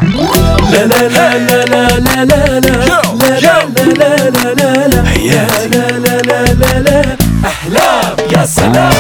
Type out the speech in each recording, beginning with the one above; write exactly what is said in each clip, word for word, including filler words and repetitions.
لا لا لا لا لا لا لا لا لا لا لا لا حياتي لا لا لا لا لا أحلام يا سلام.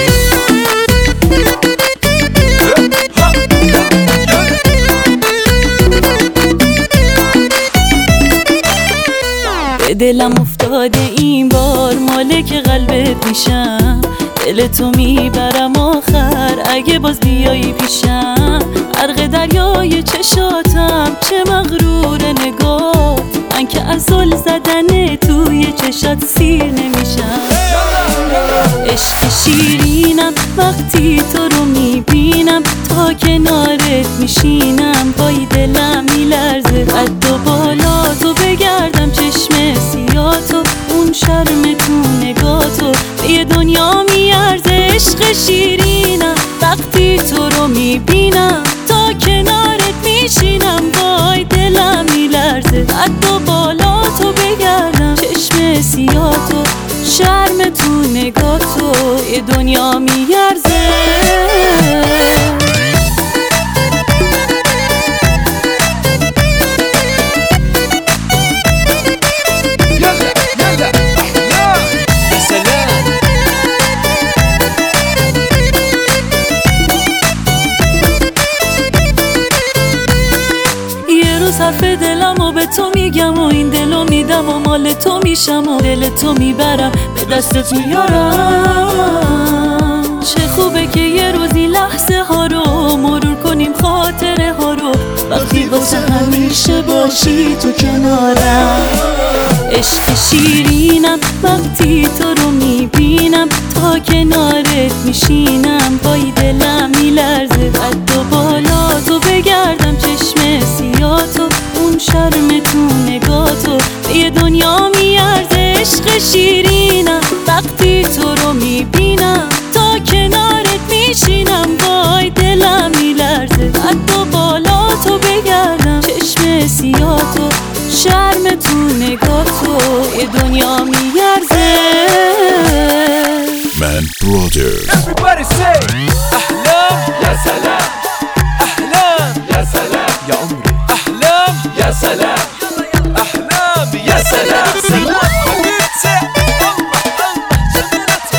به دلم افتاده این بار مالک قلبت میشم، دل تو میبرم آخر اگه باز بیایی پیشم. غرق دریای چشاتم چه مغرور نگات، من که از زل زدن توی چشات سیر نمیشم. عشق شیرینم وقتی تو رو میبینم، تا کنارت میشینم پای دلم میلرزه. قد و بالا تو بگردم چشم سیاتو، اون شرم تو نگاتو به یه دنیا میارزه. عشق شیرینم وقتی تو رو میبینم، تا کنارت میشینم پای دلم میلرزه. قد و بالا تو بگردم چشم سیاتو، شرم تو نگاتو یه دنیا میارزه. حرف دلم و به تو میگم و این دلو میدم و مال تو میشم و دل تو میبرم به دستت میارم. چه خوبه که یه روزی لحظه ها رو مرور کنیم، خاطره ها رو وقتی واسه همیشه باشی تو کنارم. عشق شیرینم وقتی تو رو میبینم، تا کنارت میشینم پای دلم میلرزه. قد و بالا تو بگردم چشم سیاتو، اون شرم تو نگاتو به یه دنیا میارزه. عشق شیرینم وقتی تو رو میبینم، تا کنارت میشینم پای دلم میلرزه. قد و بالا تو بگردم چشم سیاتو، شرم تو نگاتو یه دنیا میارزه. من برادر. Everybody say أحلام يا سلام، أحلام يا سلام يا عمري، أحلام يا سلام، أحلام يا سلام. سلام حبيبتي الله الله جميلتي.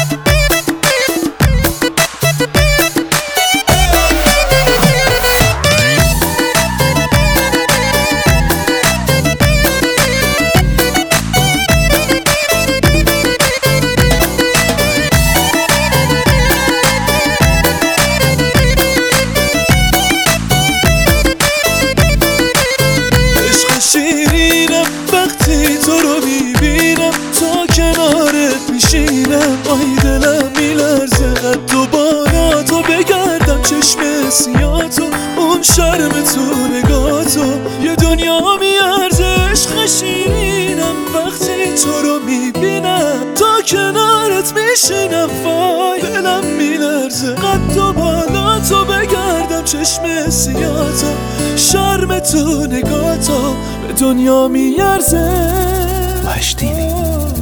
شیرینم وقتی تو رو میبینم، تا کنارت میشینم پای دلم میلرزه. قد و بالا تو بگردم چشم سیاتو، اون شرم تو نگاتو یه دنیا میارزه. عشق شیرینم وقتی تو رو میبینم، تا کنارت میشینم پای دلم میلرزه. قد و بالا تو بگردم چشم سیاتو، شرم تو نگاتو به دنیا میارزه. وحش تیوی